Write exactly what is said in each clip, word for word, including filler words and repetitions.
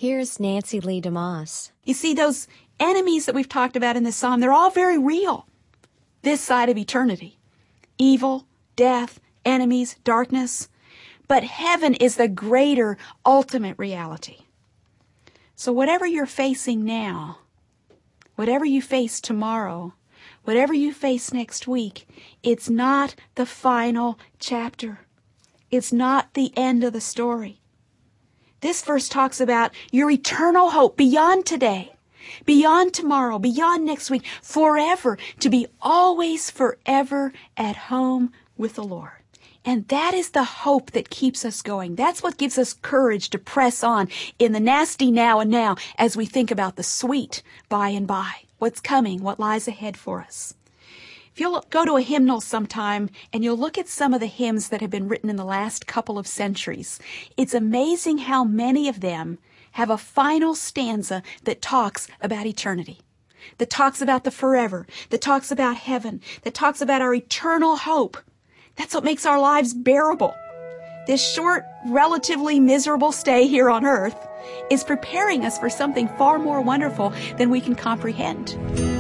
Here's Nancy Lee DeMoss. You see, those enemies that we've talked about in this psalm, they're all very real this side of eternity. Evil, death, enemies, darkness. But heaven is the greater ultimate reality. So whatever you're facing now, whatever you face tomorrow, whatever you face next week, it's not the final chapter. It's not the end of the story. This verse talks about your eternal hope beyond today, beyond tomorrow, beyond next week, forever, to be always forever at home with the Lord. And that is the hope that keeps us going. That's what gives us courage to press on in the nasty now and now as we think about the sweet by and by, what's coming, what lies ahead for us. If you'll go to a hymnal sometime and you'll look at some of the hymns that have been written in the last couple of centuries, it's amazing how many of them have a final stanza that talks about eternity, that talks about the forever, that talks about heaven, that talks about our eternal hope. That's what makes our lives bearable. This short, relatively miserable stay here on earth is preparing us for something far more wonderful than we can comprehend.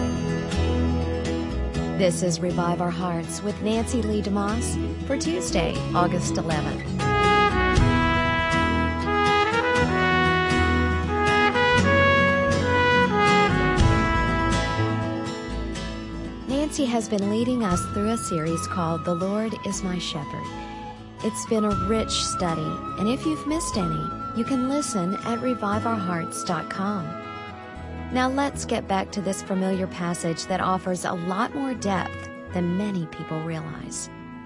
This is Revive Our Hearts with Nancy Lee DeMoss for Tuesday, August eleventh. Nancy has been leading us through a series called The Lord is My Shepherd. It's been a rich study, and if you've missed any, you can listen at revive our hearts dot com. Now let's get back to this familiar passage that offers a lot more depth than many people realize.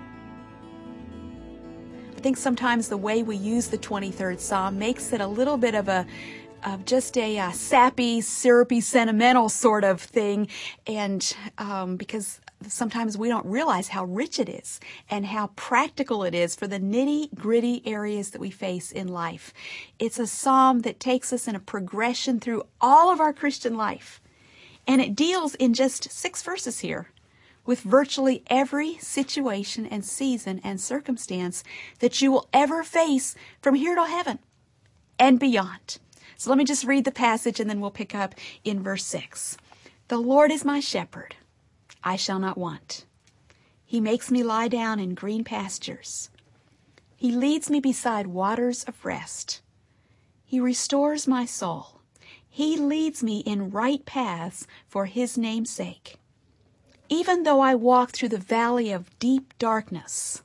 I think sometimes the way we use the twenty-third Psalm makes it a little bit of a of just a uh, sappy, syrupy, sentimental sort of thing, and um, because sometimes we don't realize how rich it is and how practical it is for the nitty-gritty areas that we face in life. It's a psalm that takes us in a progression through all of our Christian life, and it deals in just six verses here with virtually every situation and season and circumstance that you will ever face from here to heaven and beyond. So let me just read the passage and then we'll pick up in verse six. The Lord is my shepherd, I shall not want. He makes me lie down in green pastures. He leads me beside waters of rest. He restores my soul. He leads me in right paths for his name's sake. Even though I walk through the valley of deep darkness,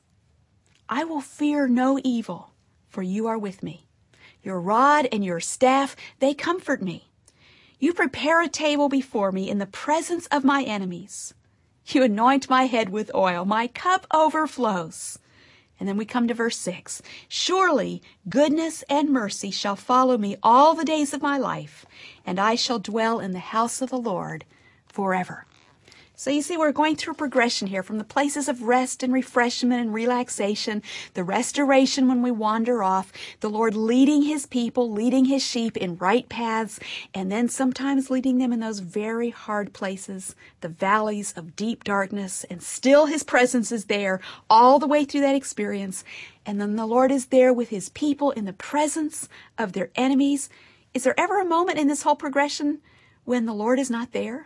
I will fear no evil, for you are with me. Your rod and your staff, they comfort me. You prepare a table before me in the presence of my enemies. You anoint my head with oil. My cup overflows. And then we come to verse six. Surely goodness and mercy shall follow me all the days of my life, and I shall dwell in the house of the Lord forever. So you see, we're going through a progression here from the places of rest and refreshment and relaxation, the restoration when we wander off, the Lord leading his people, leading his sheep in right paths, and then sometimes leading them in those very hard places, the valleys of deep darkness, and still his presence is there all the way through that experience. And then the Lord is there with his people in the presence of their enemies. Is there ever a moment in this whole progression when the Lord is not there?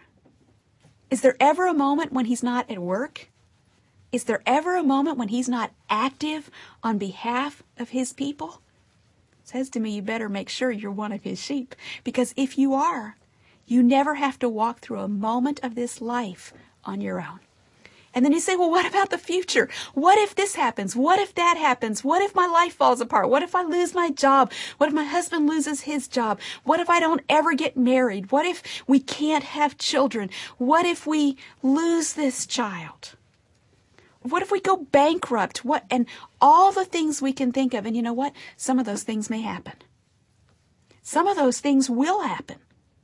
Is there ever a moment when he's not at work? Is there ever a moment when he's not active on behalf of his people? It says to me, you better make sure you're one of his sheep, because if you are, you never have to walk through a moment of this life on your own. And then you say, well, what about the future? What if this happens? What if that happens? What if my life falls apart? What if I lose my job? What if my husband loses his job? What if I don't ever get married? What if we can't have children? What if we lose this child? What if we go bankrupt? What, and all the things we can think of. And you know what? Some of those things may happen. Some of those things will happen.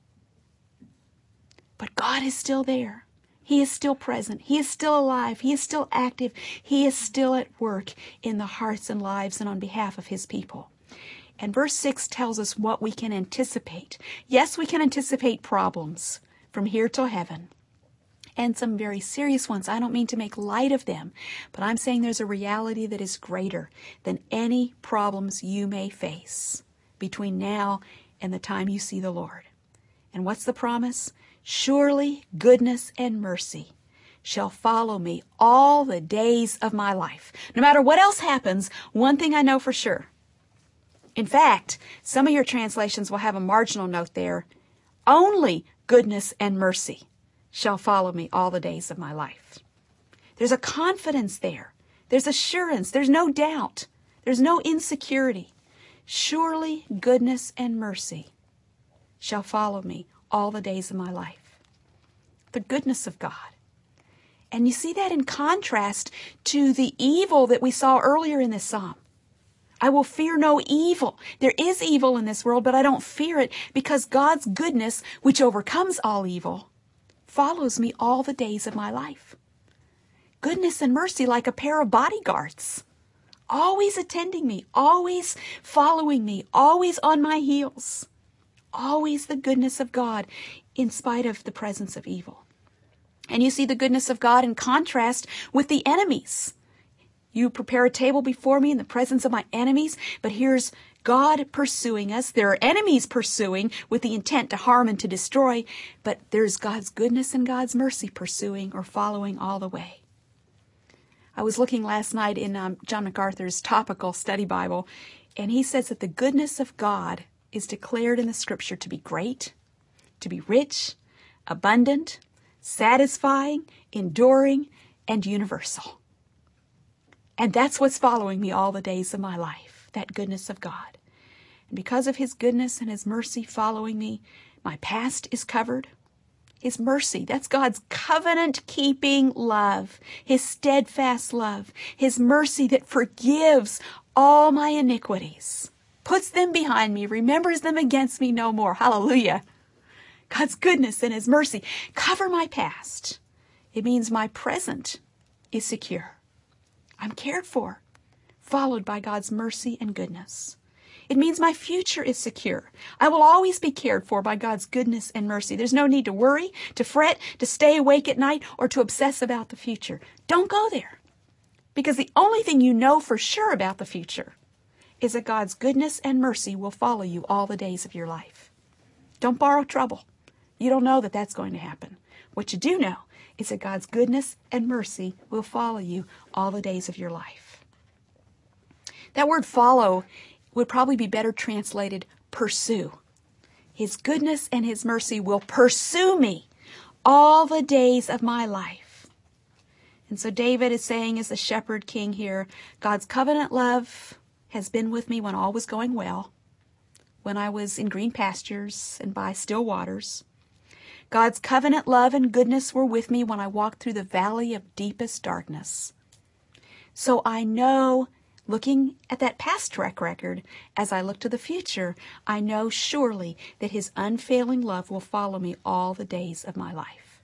But God is still there. He is still present. He is still alive. He is still active. He is still at work in the hearts and lives and on behalf of his people. And verse six tells us what we can anticipate. Yes, we can anticipate problems from here till heaven, and some very serious ones. I don't mean to make light of them, but I'm saying there's a reality that is greater than any problems you may face between now and the time you see the Lord. And what's the promise? Surely goodness and mercy shall follow me all the days of my life. No matter what else happens, one thing I know for sure. In fact, some of your translations will have a marginal note there. Only goodness and mercy shall follow me all the days of my life. There's a confidence there. There's assurance. There's no doubt. There's no insecurity. Surely goodness and mercy shall follow me all the days of my life. The goodness of God. And you see that in contrast to the evil that we saw earlier in this psalm. I will fear no evil. There is evil in this world, but I don't fear it because God's goodness, which overcomes all evil, follows me all the days of my life. Goodness and mercy like a pair of bodyguards, always attending me, always following me, always on my heels. Always the goodness of God in spite of the presence of evil. And you see the goodness of God in contrast with the enemies. You prepare a table before me in the presence of my enemies, but here's God pursuing us. There are enemies pursuing with the intent to harm and to destroy, but there's God's goodness and God's mercy pursuing or following all the way. I was looking last night in um, John MacArthur's topical study Bible, and he says that the goodness of God is declared in the Scripture to be great, to be rich, abundant, satisfying, enduring, and universal. And that's what's following me all the days of my life, that goodness of God. And because of His goodness and His mercy following me, my past is covered. His mercy, that's God's covenant-keeping love, His steadfast love, His mercy that forgives all my iniquities, puts them behind me, remembers them against me no more. Hallelujah. God's goodness and His mercy cover my past. It means my present is secure. I'm cared for, followed by God's mercy and goodness. It means my future is secure. I will always be cared for by God's goodness and mercy. There's no need to worry, to fret, to stay awake at night, or to obsess about the future. Don't go there. Because the only thing you know for sure about the future is that God's goodness and mercy will follow you all the days of your life. Don't borrow trouble. You don't know that that's going to happen. What you do know is that God's goodness and mercy will follow you all the days of your life. That word follow would probably be better translated pursue. His goodness and His mercy will pursue me all the days of my life. And so David is saying as the shepherd king here, God's covenant love has been with me when all was going well, when I was in green pastures and by still waters. God's covenant love and goodness were with me when I walked through the valley of deepest darkness. So I know, looking at that past track record, as I look to the future, I know surely that His unfailing love will follow me all the days of my life.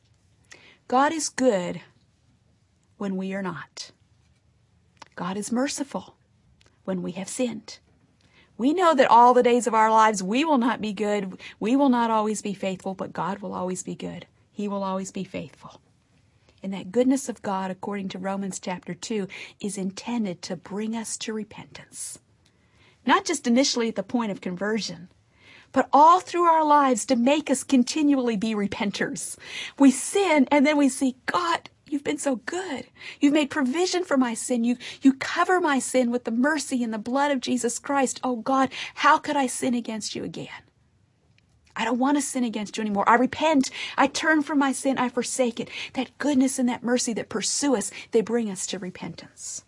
God is good when we are not. God is merciful when we have sinned. We know that all the days of our lives we will not be good. We will not always be faithful, but God will always be good. He will always be faithful. And that goodness of God, according to Romans chapter two, is intended to bring us to repentance. Not just initially at the point of conversion, but all through our lives to make us continually be repenters. We sin and then we see, God, You've been so good. You've made provision for my sin. You, you cover my sin with the mercy and the blood of Jesus Christ. Oh God, how could I sin against You again? I don't want to sin against You anymore. I repent. I turn from my sin. I forsake it. That goodness and that mercy that pursue us, they bring us to repentance.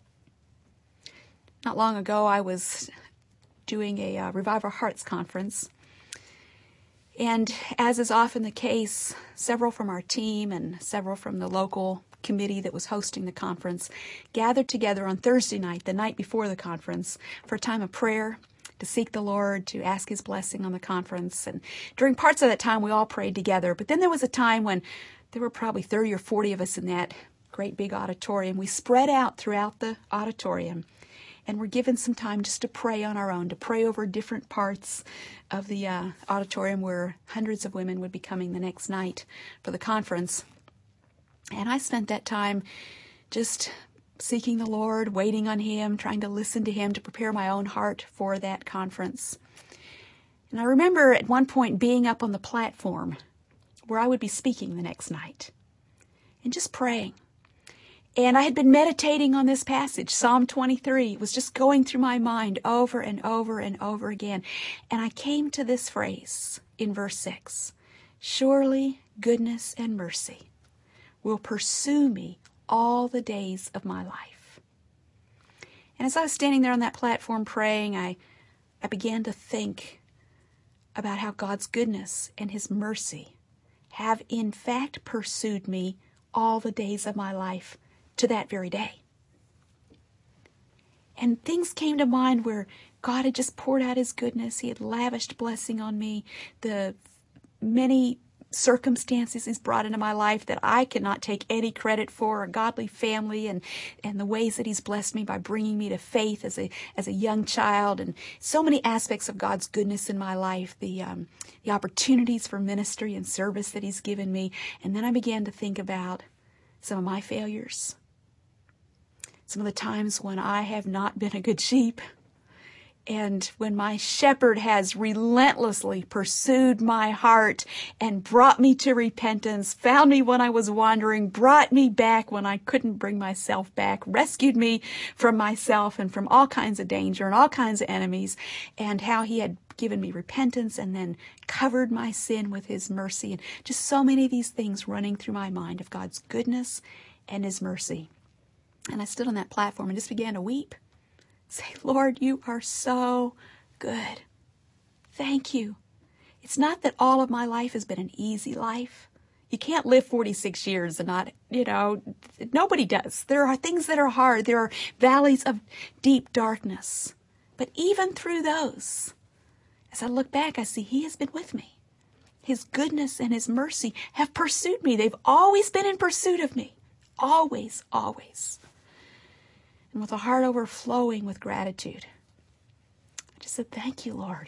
Not long ago, I was doing a uh, Revive Our Hearts conference. And as is often the case, several from our team and several from the local committee that was hosting the conference gathered together on Thursday night, the night before the conference, for a time of prayer, to seek the Lord, to ask His blessing on the conference. And during parts of that time, we all prayed together. But then there was a time when there were probably thirty or forty of us in that great big auditorium. We spread out throughout the auditorium and were given some time just to pray on our own, to pray over different parts of the uh, auditorium where hundreds of women would be coming the next night for the conference. And I spent that time just seeking the Lord, waiting on Him, trying to listen to Him, to prepare my own heart for that conference. And I remember at one point being up on the platform where I would be speaking the next night and just praying. And I had been meditating on this passage, Psalm twenty-three. It was just going through my mind over and over and over again. And I came to this phrase in verse six. Surely goodness and mercy will pursue me all the days of my life. And as I was standing there on that platform praying, I, I began to think about how God's goodness and His mercy have in fact pursued me all the days of my life to that very day. And things came to mind where God had just poured out His goodness. He had lavished blessing on me. The many circumstances He's brought into my life that I cannot take any credit for, a godly family, and, and the ways that He's blessed me by bringing me to faith as a as a young child, and so many aspects of God's goodness in my life, the um, the opportunities for ministry and service that He's given me. And then I began to think about some of my failures, some of the times when I have not been a good sheep, and when my shepherd has relentlessly pursued my heart and brought me to repentance, found me when I was wandering, brought me back when I couldn't bring myself back, rescued me from myself and from all kinds of danger and all kinds of enemies, and how He had given me repentance and then covered my sin with His mercy, and just so many of these things running through my mind of God's goodness and His mercy. And I stood on that platform and just began to weep. Say, Lord, you are so good. Thank you. It's not that all of my life has been an easy life. You can't live forty-six years and not, you know, nobody does. There are things that are hard. There are valleys of deep darkness. But even through those, as I look back, I see He has been with me. His goodness and His mercy have pursued me. They've always been in pursuit of me. Always, always. And with a heart overflowing with gratitude, I just said, thank you, Lord.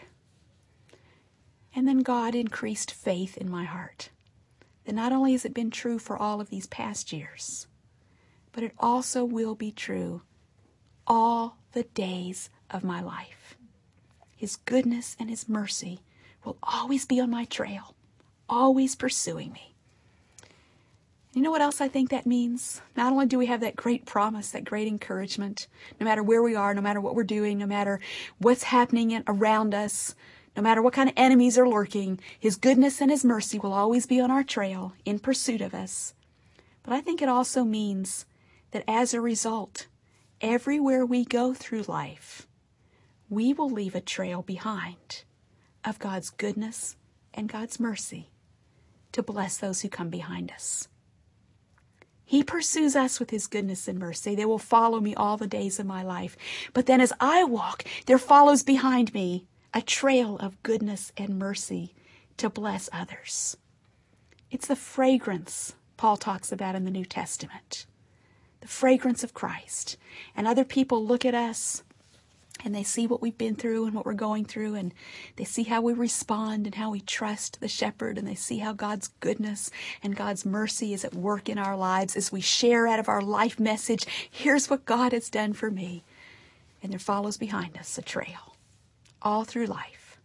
And then God increased faith in my heart. That not only has it been true for all of these past years, but it also will be true all the days of my life. His goodness and His mercy will always be on my trail, always pursuing me. You know what else I think that means? Not only do we have that great promise, that great encouragement, no matter where we are, no matter what we're doing, no matter what's happening in, around us, no matter what kind of enemies are lurking, His goodness and His mercy will always be on our trail in pursuit of us. But I think it also means that as a result, everywhere we go through life, we will leave a trail behind of God's goodness and God's mercy to bless those who come behind us. He pursues us with His goodness and mercy. They will follow me all the days of my life. But then as I walk, there follows behind me a trail of goodness and mercy to bless others. It's the fragrance Paul talks about in the New Testament. The fragrance of Christ. And other people look at us and they see what we've been through and what we're going through, and they see how we respond and how we trust the shepherd, and they see how God's goodness and God's mercy is at work in our lives as we share out of our life message. Here's what God has done for me. And there follows behind us a trail all through life.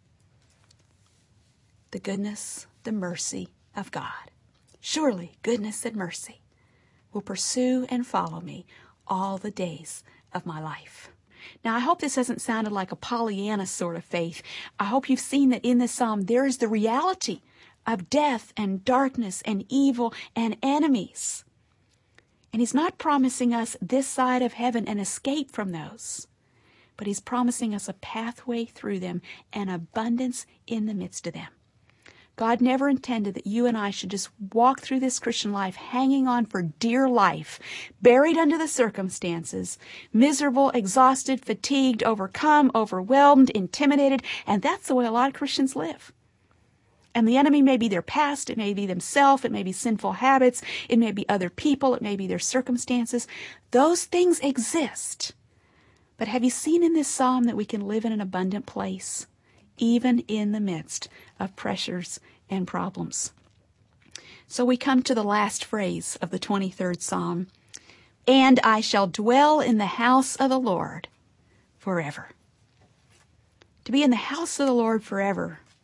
The goodness, the mercy of God. Surely goodness and mercy will pursue and follow me all the days of my life. Now, I hope this hasn't sounded like a Pollyanna sort of faith. I hope you've seen that in this psalm there is the reality of death and darkness and evil and enemies. And He's not promising us this side of heaven an escape from those, but He's promising us a pathway through them and abundance in the midst of them. God never intended that you and I should just walk through this Christian life hanging on for dear life, buried under the circumstances, miserable, exhausted, fatigued, overcome, overwhelmed, intimidated, and that's the way a lot of Christians live. And the enemy may be their past, it may be themselves, it may be sinful habits, it may be other people, it may be their circumstances. Those things exist. But have you seen in this psalm that we can live in an abundant place, even in the midst of pressures and problems? So we come to the last phrase of the twenty-third Psalm. And I shall dwell in the house of the Lord forever. To be in the house of the Lord forever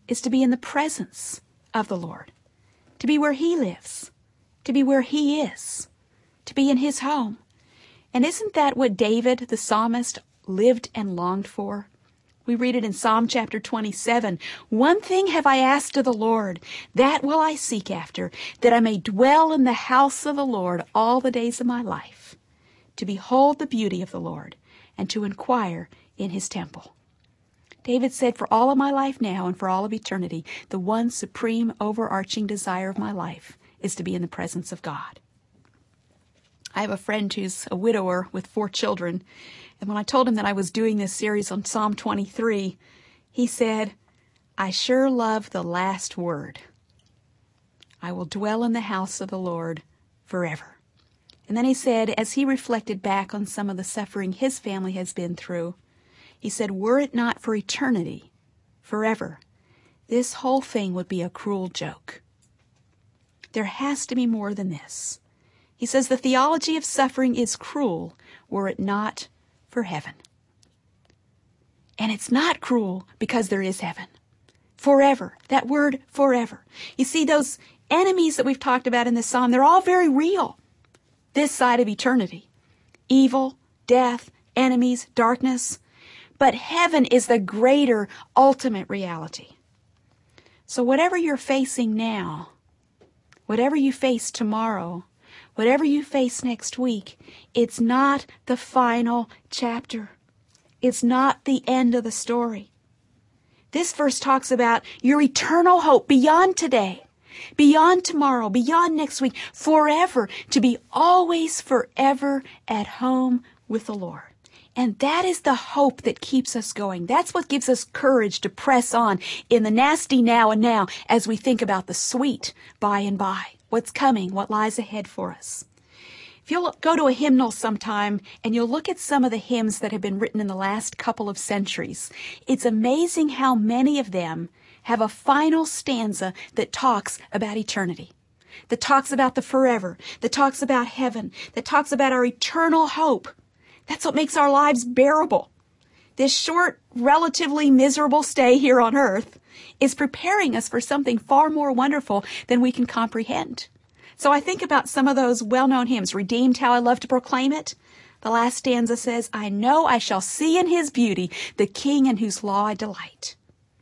is to be in the presence of the Lord, to be where He lives, to be where He is, to be in His home. And isn't that what David, the psalmist, lived and longed for? We read it in Psalm chapter twenty-seven. One thing have I asked of the Lord, that will I seek after, that I may dwell in the house of the Lord all the days of my life, to behold the beauty of the Lord, and to inquire in His temple. David said, for all of my life now and for all of eternity, the one supreme overarching desire of my life is to be in the presence of God. I have a friend who's a widower with four children, and when I told him that I was doing this series on Psalm twenty-three, he said, I sure love the last word. I will dwell in the house of the Lord forever. And then he said, as he reflected back on some of the suffering his family has been through, he said, were it not for eternity, forever, this whole thing would be a cruel joke. There has to be more than this. He says the theology of suffering is cruel were it not for heaven. And it's not cruel because there is heaven. Forever. That word forever. You see, those enemies that we've talked about in this psalm, they're all very real. This side of eternity. Evil, death, enemies, darkness. But heaven is the greater ultimate reality. So whatever you're facing now, whatever you face tomorrow, whatever you face next week, it's not the final chapter. It's not the end of the story. This verse talks about your eternal hope beyond today, beyond tomorrow, beyond next week, forever, to be always forever at home with the Lord. And that is the hope that keeps us going. That's what gives us courage to press on in the nasty now and now as we think about the sweet by and by. What's coming, what lies ahead for us. If you'll go to a hymnal sometime and you'll look at some of the hymns that have been written in the last couple of centuries, it's amazing how many of them have a final stanza that talks about eternity, that talks about the forever, that talks about heaven, that talks about our eternal hope. That's what makes our lives bearable. This short, relatively miserable stay here on earth is preparing us for something far more wonderful than we can comprehend. So I think about some of those well-known hymns, Redeemed, How I Love to Proclaim It. The last stanza says, I know I shall see in His beauty the King in whose law I delight.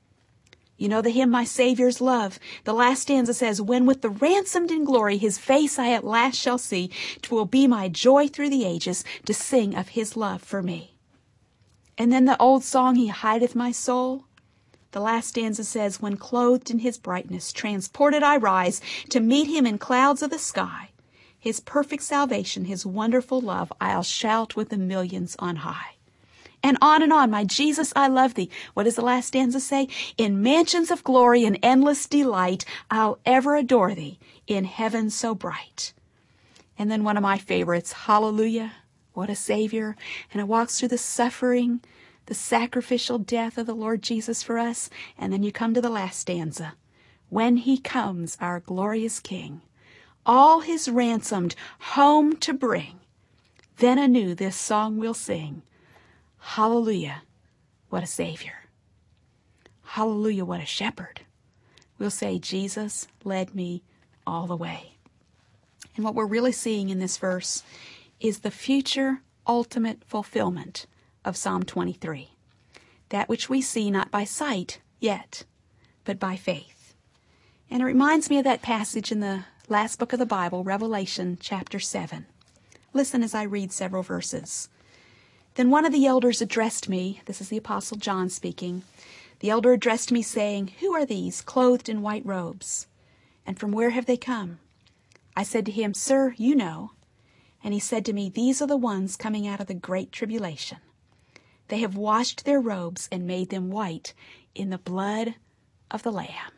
You know the hymn, My Savior's Love. The last stanza says, when with the ransomed in glory His face I at last shall see, 'twill be my joy through the ages to sing of His love for me. And then the old song, He hideth my soul. The last stanza says, when clothed in His brightness, transported I rise to meet Him in clouds of the sky. His perfect salvation, His wonderful love, I'll shout with the millions on high. And on and on, my Jesus, I love Thee. What does the last stanza say? In mansions of glory and endless delight, I'll ever adore Thee in heaven so bright. And then one of my favorites, Hallelujah, what a Savior. And it walks through the suffering, the sacrificial death of the Lord Jesus for us. And then you come to the last stanza. When He comes, our glorious King, all His ransomed home to bring, then anew this song we'll sing. Hallelujah, what a Savior. Hallelujah, what a shepherd. We'll say, Jesus led me all the way. And what we're really seeing in this verse is the future ultimate fulfillment of Psalm twenty-three. That which we see not by sight yet, but by faith. And it reminds me of that passage in the last book of the Bible, Revelation chapter seven. Listen as I read several verses. Then one of the elders addressed me, this is the Apostle John speaking. The elder addressed me saying, who are these clothed in white robes? And from where have they come? I said to him, Sir, you know. And he said to me, these are the ones coming out of the great tribulation. They have washed their robes and made them white in the blood of the Lamb.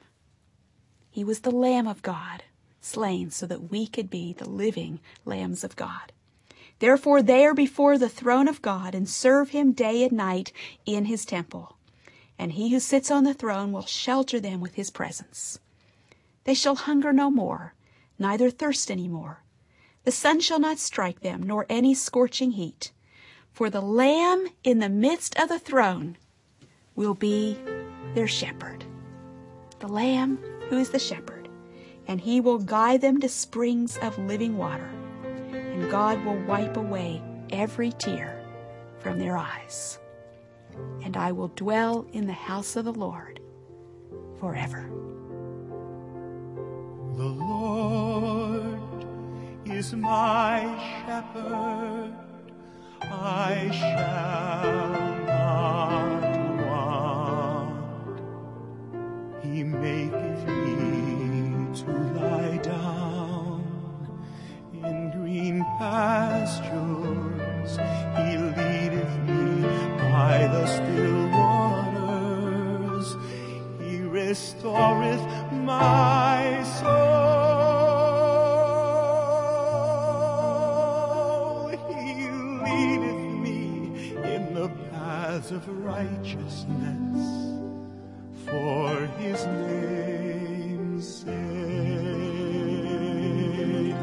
He was the Lamb of God, slain so that we could be the living lambs of God. Therefore they are before the throne of God and serve Him day and night in His temple. And He who sits on the throne will shelter them with His presence. They shall hunger no more, neither thirst any more. The sun shall not strike them, nor any scorching heat. For the Lamb in the midst of the throne will be their shepherd. the Lamb who is the shepherd, and he will guide them to springs of living water, and God will wipe away every tear from their eyes. And I will dwell in the house of the Lord forever. The Lord is my shepherd, I shall not want. He maketh me to lie down in green pastures. He leadeth me by the still waters. He restoreth my soul. He leadeth me in the paths of righteousness for his name's sake.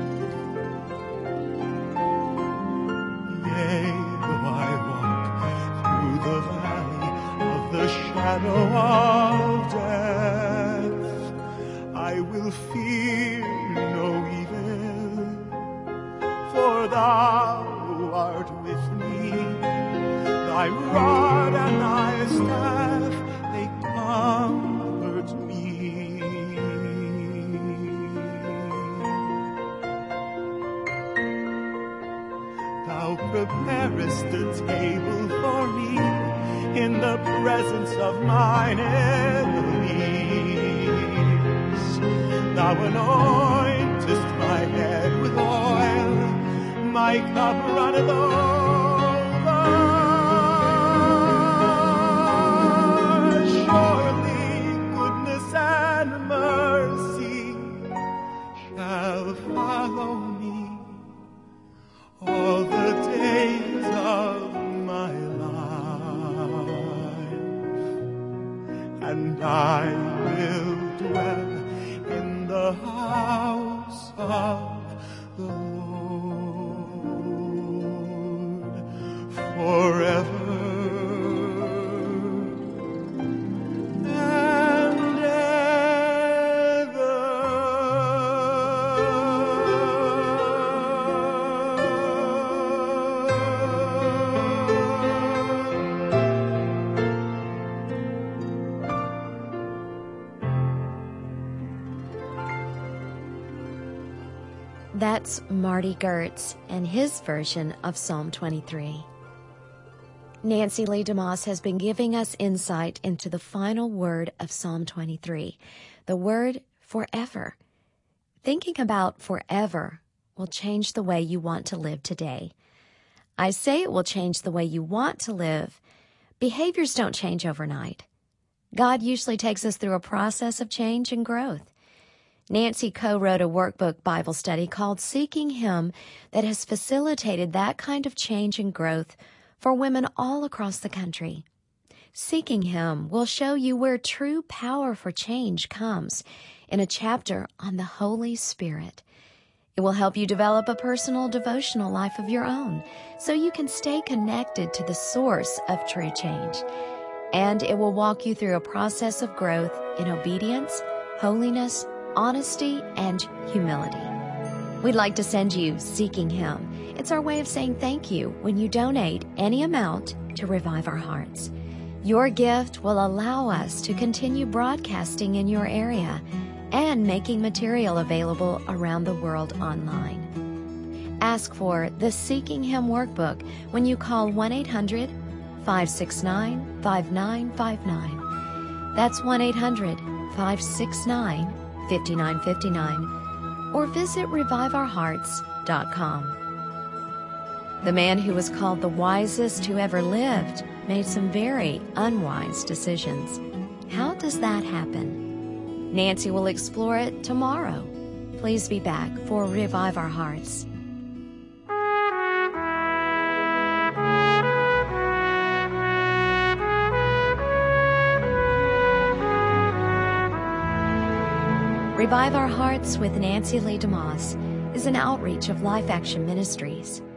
Yea, though I walk through the valley of the shadow of death, I will fear no evil, for thou art with me. Thy rod and thy staff, they comfort me. Thou preparest a table for me in the presence of mine enemies. Thou anointest my head with oil, my cup runneth over. Surely goodness and mercy shall follow me all the days of my life, and I will dwell in the house of the Lord forever. That's Marty Gertz and his version of Psalm twenty-three. Nancy Lee DeMoss has been giving us insight into the final word of Psalm twenty-three, the word forever. Thinking about forever will change the way you want to live today. I say it will change the way you want to live. Behaviors don't change overnight. God usually takes us through a process of change and growth. Nancy co-wrote a workbook Bible study called Seeking Him that has facilitated that kind of change and growth for women all across the country. Seeking Him will show you where true power for change comes in a chapter on the Holy Spirit. It will help you develop a personal devotional life of your own so you can stay connected to the source of true change. And it will walk you through a process of growth in obedience, holiness, honesty, and humility. We'd like to send you Seeking Him. It's our way of saying thank you when you donate any amount to Revive Our Hearts. Your gift will allow us to continue broadcasting in your area and making material available around the world online. Ask for the Seeking Him workbook when you call one eight hundred, five six nine, five nine five nine. That's one eight hundred, five six nine, five nine five nine, or visit revive our hearts dot com. The man who was called the wisest who ever lived made some very unwise decisions. How does that happen? Nancy will explore it tomorrow. Please be back for Revive Our Hearts. Revive Our Hearts with Nancy Lee DeMoss is an outreach of Life Action Ministries.